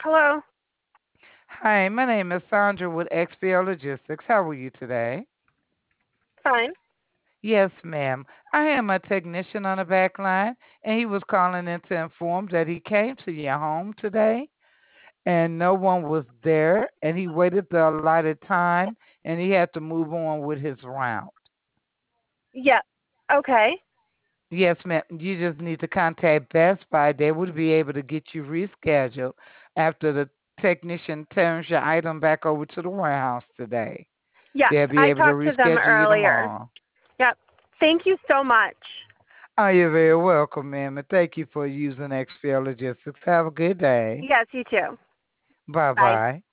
Hello. Hi, my name is Sandra with XPO Logistics. How are you today? Fine. Yes, ma'am. I am a technician on the back line, and he was calling in to inform that he came to your home today and no one was there, and he waited the allotted time and he had to move on with his route. Yeah. Okay. Yes, ma'am. You just need to contact Best Buy. They would be able to get you rescheduled after the technician turns your item back over to the warehouse today. Yes, They'll be I able to talked to them reschedule you earlier. tomorrow. Yep. Thank you so much. Oh, you're very welcome, ma'am, and thank you for using XPL Logistics. Have a good day. Yes, you too. Bye Bye. bye.